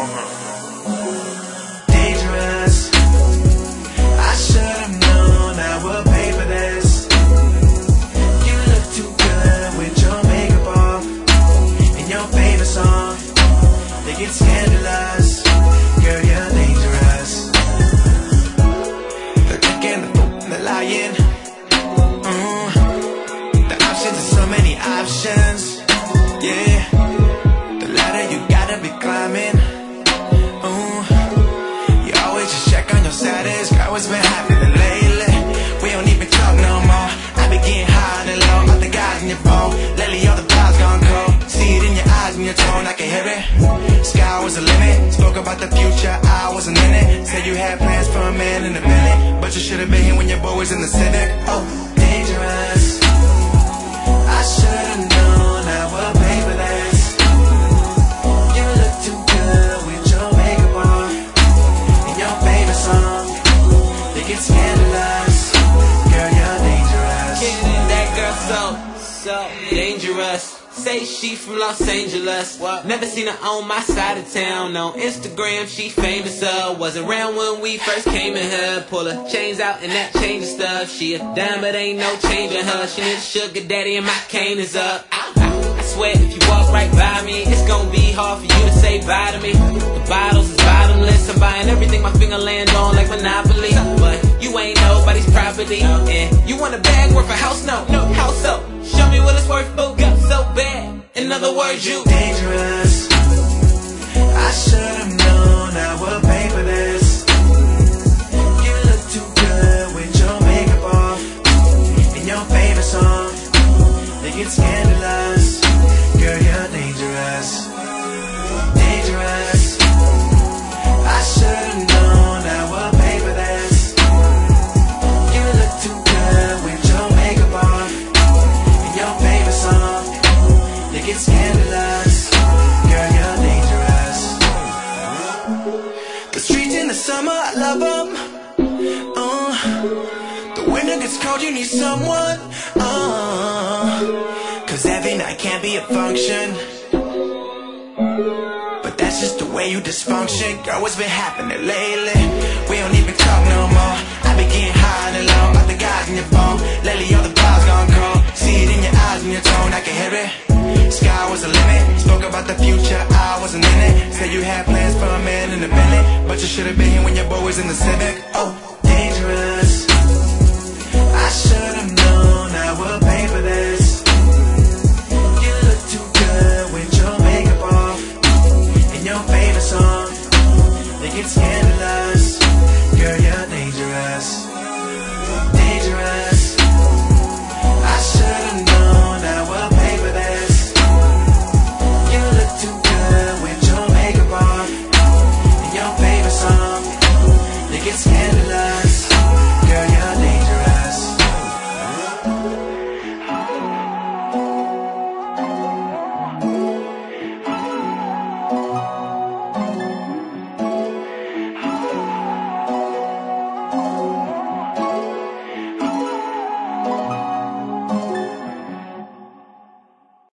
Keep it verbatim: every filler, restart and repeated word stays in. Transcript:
Dangerous. I should've known I would pay for this. You look too good with your makeup off and your favorite song. They get scandalous. Girl, you're dangerous. The chicken, the lion. Mm. The options are so many options. Yeah. The ladder you gotta be climbing. Mm. You always just check on your status. Girl, what's been happening lately? We don't even talk no more. I be getting high and low. All the guys in your phone. Lately all the vibes gone cold. See it in your eyes and your tone. I can hear it. Sky was the limit. Spoke about the future, I wasn't in it. Said you had plans for a man in a minute, but you should've been here when your boy was in the Civic. Oh, dangerous. I should've known I would pay for this. You look too good with your makeup on and your favorite song. They get scandalous. Girl, you're dangerous. Yeah, that girl so, so dangerous. Say she from Los Angeles. What? Never seen her on my side of town. On Instagram, she famous. Uh, was around when we first came in her. Pull her chains out and that change of stuff. She a dime, but ain't no change in her. She need a sugar daddy and my cane is up. Ow, ow. I swear if you walk right by me, it's gonna be hard for you to say bye to me. The bottles is bottomless. I'm buying everything my finger land on like Monopoly. But you ain't nobody's property. And you want a bag worth a house? No, no, house up. Show me what it's worth, boo. So bad. In other words, you dangerous. I should've known I would pay for this. You look too good with your makeup off and your favorite song. They get scandalous. Girl, you're dangerous. Dangerous. I should've known I would pay for this. You look too good with your makeup off and your favorite song. They get scandalous. Girl, you're dangerous. The streets in the summer, I love them. Uh, the winter gets cold, you need someone. Uh, Cause every night can't be a function. But that's just the way you dysfunction. Girl, what's been happening lately? We don't even talk no more. I be getting high and low. All the guys in your phone. Lately all the vibes gone cold. See it in your eyes and your tone, I can hear it. Sky was the limit. Spoke about the future, I wasn't in it. Said you had plans for a man in a minute, but you should've been here when your boy was in the Civic. Oh, dangerous. I should've known I would pay for this. You look too good with your makeup off and your favorite song. They get scandalous. Girl, you're dangerous. Dangerous. I should've known I would pay for this. You look too good with your makeup on and your favorite song. They get scandalous.